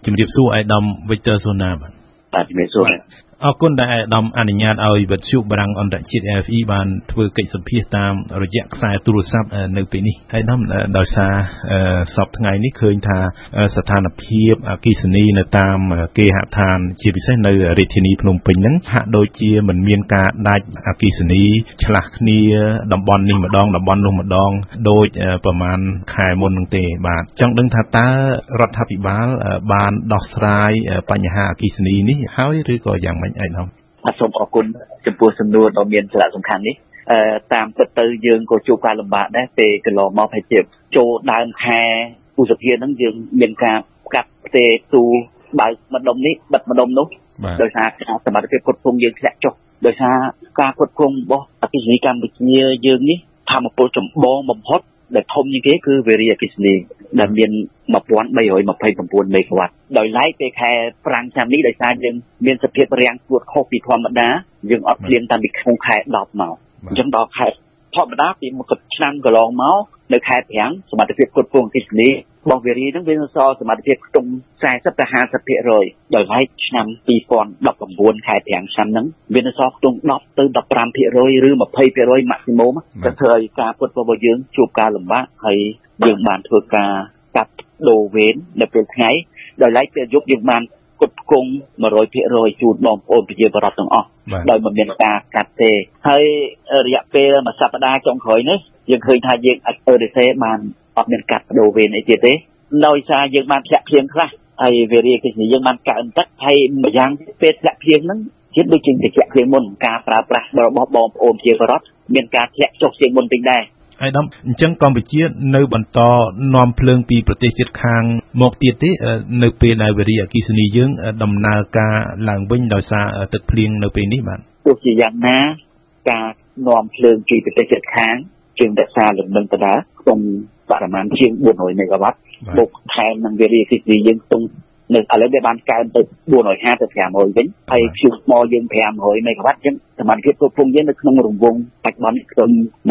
ជំរាបសួរអាយដាម Victor Sona បាទជំរាបសួរអរគុណដែលអាយដាមអនុញ្ញាតឲ្យវិទ្យុបារាំងអន្តរជាតិ AFE បានធ្វើកិច្ចសម្ភាសន៍តាមរយៈខ្សែទូរស័ព្ទនៅពេលនេះអាយដាមដោយសារសប្តាហ៍ថ្ងៃនេះឃើញថាស្ថានភាពអគ្គិសនីនៅតាមគេហដ្ឋានជាពិសេសនៅរាជធានីភ្នំពេញហ្នឹងហាក់ដូចជាមិនមានការដាច់អគ្គិសនីឆ្លាស់គ្នាតំបន់នេះម្ដងតំបន់នោះម្ដងដោយប្រហែលខែមុនហ្នឹងទេបាទចង់ដឹងថាតើរដ្ឋាភិបាលបានដោះស្រាយបញ្ហាអគ្គិសនីនេះហើយឬក៏យ៉ាងម៉េចឯកឧត្តមសូមអរគុណចំពោះសំណួរដ៏មានសារៈសំខាន់នេះតាមពិតទៅយើងក៏ជួបការលំបាកដែរពេលកន្លងមកហើយទៀតចូលដើមខែឧសភាហ្នឹងយើងមានការកាត់ផ្ទេរទូបើកម្ដុំនេះបិទម្ដុំនោះដោយសារសមត្ថភាពគ្រប់គ្រងយើងធ្លាក់ចុះដោយសារការគ្រប់គ្រងរបស់អគ្គិសនីកម្ពុជាយើងនេះធម្មពលចម្បងបំផុតដែលធំជាងគេគឺវារីអគ្គិសនីដែលមាន1329មេហ្គាវ៉ាត់ដោយឡែកពេលខែប្រាំងឆ្នាំនេះដោយសារយើងមានសភាពរាំងស្ងួតខុសពីធម្មតាយើងអត់ភ្លៀងតាំងពីក្នុងខែ10មកអញ្ចឹងដល់ខែធម្មតាពីមួយឆ្នាំកន្លងមកនៅខែប្រាំងសមត្ថភាពគ្រប់គ្រងអគ្គិសនីរបស់វារីនឹងវាសល់សមត្ថភាពខ្ទង់40ទៅ50%ដោយឡែកឆ្នាំ2019ខែប្រាំងឆ្នាំហ្នឹងវានៅសល់ខ្ទង់10ទៅ15%ឬ20% maximum ទៅធ្វើឲ្យការពុតរបស់យើងជួបការលំបាកហើយយើងបានធ្វើការកាត់ដូរវេននៅពេលថ្ងៃដោយឡែកពេលយប់យើងបានគ្រប់គ្រង 100% ជូនបងប្អូនប្រជាពលរដ្ឋទាំងអស់ដោយមិនមានការកាត់ទេហើយរយៈពេលមួយសប្តាហ៍ចុងក្រោយនេះយើងឃើញថាយើងអាចបានអត់មានកាត់ដូរវេនអីទៀតទេដោយសារយើងបានធ្លាក់ភ្លៀងខ្លះហើយវារីអគ្គិសនីយើងបានកើនទឹកហើយម្យ៉ាងពេលធ្លាក់ភ្លៀងហ្នឹងជិតដូចជាធ្លាក់ភ្លៀងមុនការប្រើប្រាស់របស់បងប្អូនប្រជាពលរដ្ឋមានការធ្លាក់ចុះជាងមុនពេញដែរអាយដាមអញ្ចឹងកម្ពុជានៅបន្តនាំភ្លើងពីប្រទេសជិតខាងមកទៀតទេនៅពេលដែលវារីអគ្គិសនីយើងដំណើរការឡើងវិញដោយសារទឹកភ្លៀងនៅពេលនេះបាទទោះជាយ៉ាងណាការនាំភ្លើងពីប្រទេសជិតខាងជាងរក្សាលំនឹងដដែលក្នុងបរិមាណជាង400មេហ្គាវ៉ាត់បូកថែមនឹងវារីអគ្គិសនីយើងទុំនៅឥឡូវវាបានកើនទៅ450ទៅ500វិញហើយព្យុះថ្មយើង500មេហ្គាវ៉ាត់អញ្ចឹងសមត្ថភាពគ្រប់គ្រងយើងនៅក្នុងរង្វង់បច្ចុប្បន្នគឺ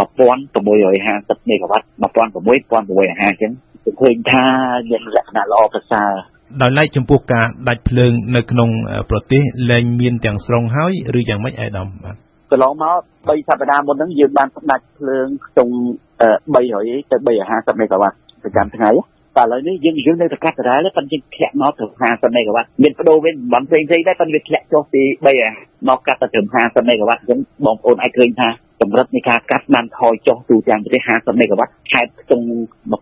1650មេហ្គាវ៉ាត់1650អញ្ចឹងឃើញថាមានលក្ខណៈល្អប្រសើរដោយឡែកចំពោះការដាច់ភ្លើងនៅក្នុងប្រទេសលែងមានទាំងស្រុងហើយឬយ៉ាងម៉េចអាយដាមបាទកន្លងមក3សប្តាហ៍មុនហ្នឹងយើងបានផ្ដាច់ភ្លើងក្នុង300ទៅ350មេហ្គាវ៉ាត់ប្រចាំថ្ងៃតែឥឡូវនេះយើងនៅតែកាត់ដដែលប៉ុន្តែធ្លាក់មកទៅ50មេហ្គាវ៉ាត់មានបដូរវិញតំបន់ផ្សេងៗដែរប៉ុន្តែវាធ្លាក់ចុះពី3មកកាត់ទៅត្រឹម50មេហ្គាវ៉ាត់អញ្ចឹងបងប្អូនអាចឃើញថាកម្រិតនៃការកាត់បានថយចុះទូទាំងប្រទេស50មេហ្គាវ៉ាត់ខេត្តខ្ទង់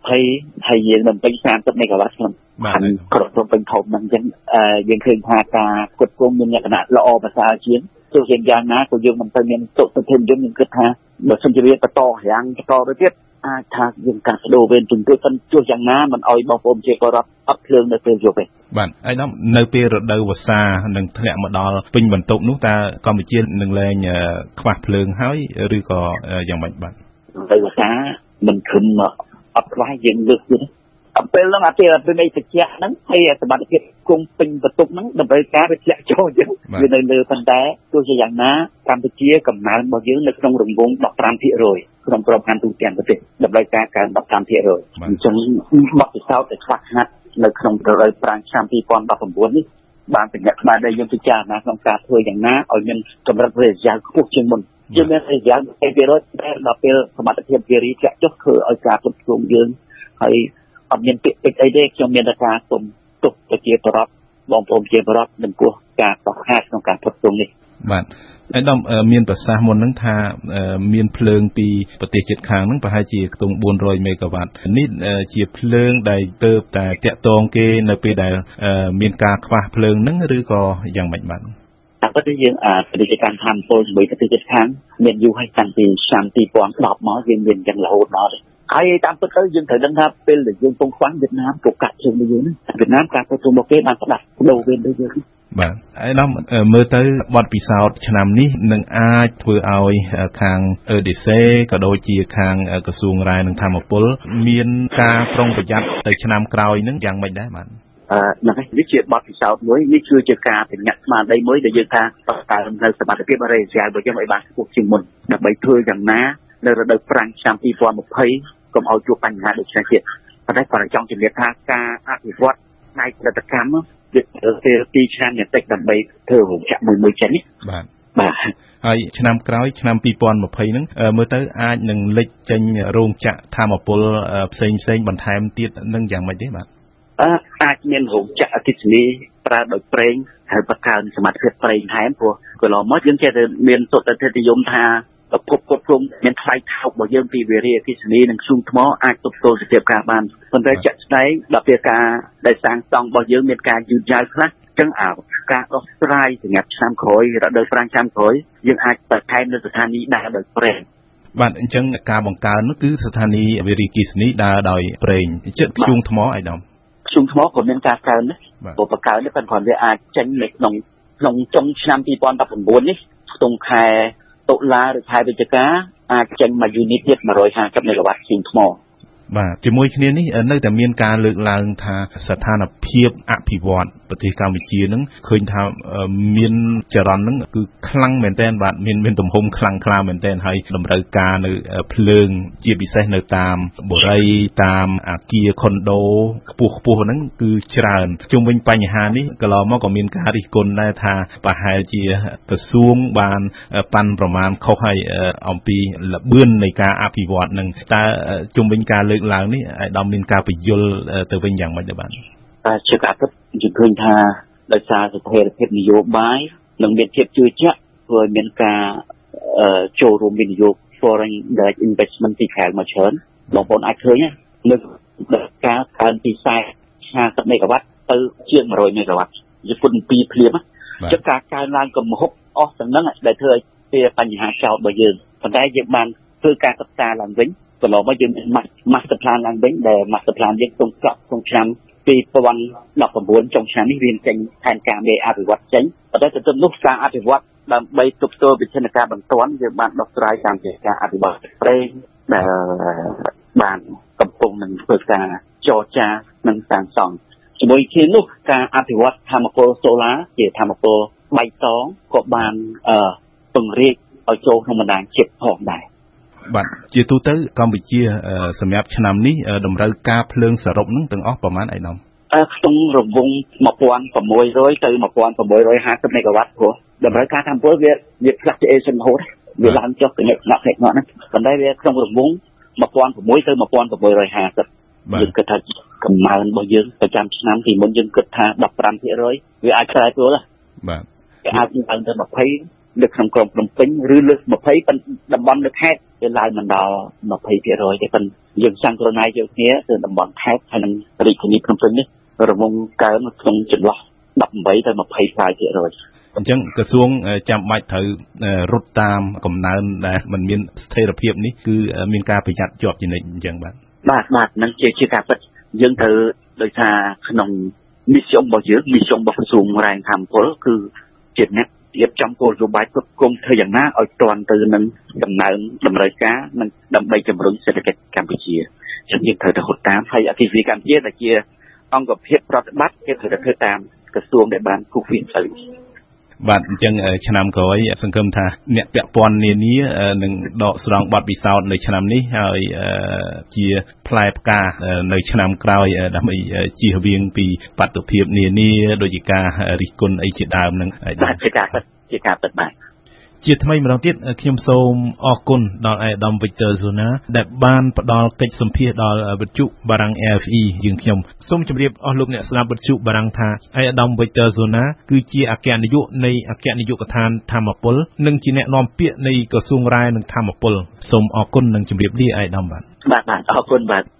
20ហើយយើងបំពេញ30មេហ្គាវ៉ាត់ក្នុងក្រុងភ្នំពេញធំហ្នឹងអញ្ចឹងយើងឃើញថាការគ្រប់គ្រងមានលក្ខណៈល្អប្រសើរជាងទោះជាយ៉ាងណាក៏យើងមិនទៅមានទុកទៅធំយើងគិតថាបើសិនជាវាបន្តរាំងបន្តទៅទៀតអាចថាយើងកាត់ដូរវេនជំនួយប៉ុន្តែទោះយ៉ាងណាមិនអោយបងប្អូនជាពលរដ្ឋអត់ភ្លើងនៅពេលយប់ទេបាទអាយដាមនៅពេលរដូវវស្សានឹងធ្លាក់មកដល់ពេញបន្ទប់នោះតើកម្ពុជានឹងលែងខ្វះភ្លើងហើយឬក៏យ៉ាងម៉េចបាទរដូវវស្សាមិនខឹមអត់ខ្វះយើងលើកទៀតពេលហ្នឹងអាពេលនៃត្រជាក់ហ្នឹងហើយសមត្ថភាពគង់ពេញបន្ទប់ហ្នឹងដើម្បីការវាធ្លាក់ចុះអញ្ចឹងវានៅលើប៉ុន្តែទោះជាយ៉ាងណាកម្ពុជាកំណើនរបស់យើងនៅក្នុងរង្វង់ 15% ក្នុងក្របខ័ណ្ឌទូទាំងប្រទេសដើម្បីការកើន 15% អញ្ចឹងបទពិសោធន៍ដែលខ្វះខាតនៅក្នុងរដូវប្រាំងឆ្នាំ2019នេះបានបញ្ជាក់បានដែលយើងពិចារណាក្នុងការធ្វើយ៉ាងណាឲ្យមានកម្រិតរយៈខ្ពស់ជាងមុនយើងមានរយៈ20%តែដល់ពេលសមត្ថភាពវារីធ្លាក់ចុះធ្វើឲ្យការគ្រប់គ្រងយើងហើយអត់មានពាក្យពេចន៍អីទេខ្ញុំមានតែការសូមទោសប្រជាពលរដ្ឋបងប្អូនប្រជាពលរដ្ឋចំពោះការខ្វះខាតក្នុងការគ្រប់គ្រងនេះបាទអាយដាមមានប្រសាសន៍មុនហ្នឹងថាមានភ្លើងពីប្រទេសជិតខាងហ្នឹងប្រហែលជាខ្ទង់400មេហ្គាវ៉ាត់នេះជាភ្លើងដែលទៅតែតាក់ទងគេនៅពេលដែលមានការខ្វះភ្លើងហ្នឹងឬក៏យ៉ាងម៉េចបាទតែពិតទៅយើងពាណិជ្ជកម្មធម្មពលជាមួយប្រទេសជិតខាងមានយូរហើយតាំងពីឆ្នាំ2010មកយើងមានយ៉ាងរហូតដល់ហើយតាមពិតទៅយើងត្រូវដឹងថាពេលដែលយើងពងខ្វាំងវៀតណាមក៏កាត់ជើងទៅយើងវៀតណាមការប្រជុំរបស់គេបានផ្ដាច់ដូរវេនទៅយើងបាទអាយដាមមើលទៅបទពិសោធន៍ឆ្នាំនេះនឹងអាចធ្វើឲ្យខាង EDC ក៏ដូចជាខាងក្រសួងរាយនឹងធម្មពលមានការប្រុងប្រយ័ត្នទៅឆ្នាំក្រោយនឹងយ៉ាងម៉េចដែរបាទហ្នឹងហើយនេះជាបទពិសោធន៍មួយនេះគឺជាការប្រញាប់ស្មារតីមួយដែលយើងថាបង្កើននៅសមត្ថភាពរយៈពេលរបស់យើងឲ្យបានខ្ពស់ជាងមុនដើម្បីធ្វើយ៉ាងណានៅរដូវប្រាំងឆ្នាំ2020កុំឲ្យជួបបញ្ហាដូចនេះទៀតប៉ុន្តែគាត់ចង់ជំរាបថាការអភិវឌ្ឍផ្នែកផលិតកម្មវាទៅទីឆ្នាំនេះតិចដើម្បីធ្វើរោងចក្រមួយចិននេះបាទហើយឆ្នាំក្រោយឆ្នាំ2020ហ្នឹងមើលទៅអាចនឹងលេចចេញរោងចក្រធម្មពលផ្សេងបន្ថែមទៀតនឹងយ៉ាងម៉េចទេបាទអាចមានរោងចក្រអគ្គិសនីប្រើដោយប្រេងហើយបង្កើនសមត្ថភាពប្រេងថែមព្រោះកន្លងមកយើងចេះតែមានទស្សនវិជ្ជានិយមថាប្រភពគ្រប់គ្រងមានថ្លៃថោករបស់យើងពីវារីអគ្គិសនីនិងធ្យូងថ្មអាចទប់ទល់សភាពការបានប៉ុន្តែជាក់ស្ដែងដល់ពេលការដែលសាងសង់របស់យើងមានការយឺតយ៉ាវខ្លះចឹងការដោះស្រាយសម្រាប់ឆ្នាំក្រោយរដូវប្រាំងឆ្នាំក្រោយយើងអាចបន្ថែមនៅស្ថានីយ៍ដើរដោយប្រេងបាទអញ្ចឹងការបង្កើននោះគឺស្ថានីយ៍វារីអគ្គិសនីដើរដោយប្រេងចិត្តធ្យូងថ្មអីដល់ធ្យូងថ្មក៏មានការកើនដែរព្រោះបង្កើននេះប៉ុន្តែវាអាចចេញនៅក្នុងចុងឆ្នាំ2019នេះក្នុងខែតុលាឬខែវិច្ឆិកាអាចចេញមកយូនីតទៀត150មេហ្គាវ៉ាត់ធ្យូងថ្មបាទជាមួយគ្នានេះនៅតែមានការលើកឡើងថាស្ថានភាពអភិវឌ្ឍប្រទេសកម្ពុជានឹងឃើញថាមានចរន្តនឹងគឺខ្លាំងមែនទែនបាទមានទំហំខ្លាំងក្លាមែនទែនហើយតម្រូវការនៅភ្លើងជាពិសេសនៅតាមបុរីតាមអគារខុនដូខ្ពស់ហ្នឹងគឺច្រើនជុំវិញបញ្ហានេះកន្លងមកក៏មានការរិះគន់ដែរថាប្រហែលជាក្រសួងបានប៉ាន់ប្រមាណខុសហើយអំពីល្បឿននៃការអភិវឌ្ឍនឹងតើជុំវិញការលើកឡើងនេះអាយដាមមានការបញ្យល់ទៅវិញយ៉ាងម៉េចដែរបាទជាការពិតយើងឃើញថាដោយសារស្ថិរភាពនយោបាយនិងមានភាពជឿជាក់ធ្វើមានការចូលរួមវិនិយោគ foreign direct investment ពីក្រៅមកច្រើនបងប្អូនអាចឃើញលើការកើនពី50មេហ្គាវ៉ាត់ទៅជាង100មេហ្គាវ៉ាត់ជាគុណ2ភ្លាមចឹងការកើនឡើងកំហុកអស់ទាំងហ្នឹងដែលធ្វើឲ្យជាបញ្ហាចោតរបស់យើងប៉ុន្តែយើងបានធ្វើការសិក្សាឡើងវិញកន្លងមកយើងមាន master plan ឡើងវិញដែល master plan យើងក្នុងឆ្នាំ2019ចុងឆ្នាំនេះវាចេញផែនការមេអភិវឌ្ឍចេញប៉ុន្តែទៅនោះការអភិវឌ្ឍដើម្បីទប់ទល់វិធានការបន្ទាន់យើងបានដោះស្រាយតាមការអភិវឌ្ឍប្រេងដែលបានកំពុងនឹងធ្វើការចរចានិងសាងសង់ជាមួយគ្នានោះការអភិវឌ្ឍធម្មពលសូឡាជាធម្មពលបៃតងក៏បានពង្រីកឲ្យចូលក្នុងបណ្ដាញជាតិផងដែរបាទជាទូទៅកម្ពុជាសម្រាប់ឆ្នាំនេះតម្រូវការភ្លើងសរុបនឹងទាំងអស់ប្រមាណអីណាក្នុងរង្វង់1600ទៅ1650មេហ្គាវ៉ាត់ព្រោះតម្រូវការធម្មពលវា fluctuation រហូតវាឡើងចុះទៅនៅក្នុងផ្នែកហ្នឹងប៉ុន្តែវាក្នុងរង្វង់1600ទៅ1650យើងគិតថាកំណើនរបស់យើងប្រចាំឆ្នាំទីមុនយើងគិតថា 15% វាអាចប្រែប្រួលបាទវាអាចឡើងទៅ20នៅក្នុងក្រុងភ្នំពេញឬលើស20ប៉ុន្តែតំបន់នៅខេត្តវាឡើងមិនដល់20%ទេប៉ុន្តែយើងសង្គ្រោះណៃយកគ្នាទៅតំបន់ខេត្តហើយនឹងរាជធានីភ្នំពេញនេះរង្វង់កើនក្នុងចន្លោះ18ទៅ20% អញ្ចឹងក្រសួងចាំបាច់ត្រូវរត់តាមកំណើនដែលมันមានស្ថិរភាពនេះគឺមានការប្រយ័ត្នជាប់ជានិច្ចអញ្ចឹងបាទនឹងជាការពិតយើងត្រូវដោយសារក្នុងមីស្សុំរបស់យើងមីស្សុំរបស់ក្រសួងរ៉ែធម្មពលគឺជាអ្នករៀបចំគោលនយោបាយគ្រប់គ្រងធ្វើយ៉ាងណាឲ្យទាន់ទៅនឹងដំណើរតម្រូវការនិងដើម្បីជំរុញសេដ្ឋកិច្ចកម្ពុជាចឹងយើងត្រូវទៅហត់តាមហើយអធិវិកម្ពុជាដែលជាអង្គភាពប្រតិបត្តិគេត្រូវតែធ្វើតាមក្រសួងដែលបានគូសវាទៅបាទអញ្ចឹងឆ្នាំក្រោយសង្ឃឹមថាអ្នកពាក់ព័ន្ធនានានឹងដកស្រង់បទពិសោធន៍នៅឆ្នាំនេះហើយជាផ្លែផ្កានៅឆ្នាំក្រោយដើម្បីជៀសវាងពីបាតុភិបនានាដូចជាការរិះគន់អីជាដើមនឹងបាទជាការពិតបាទជាថ្មីម្ដងទៀតខ្ញុំសូមអរគុណដល់អាយដាម Victor Zona ដែលបានផ្ដល់កិច្ចសម្ភាសន៍ដល់វិទ្យុបារាំង RFE យើងខ្ញុំសូមជម្រាបអស់លោកអ្នកស្ដាប់វិទ្យុបារាំងថាអាយដាម Victor Zona គឺជាអគ្គនាយកនៃអគ្គនាយកដ្ឋានធម្មពលនិងជាអ្នកនាំពាក្យនៃក្រសួងរ៉ែនិងធម្មពលសូមអរគុណនិងជម្រាបលាអាយដាមបាទអរគុណបាទ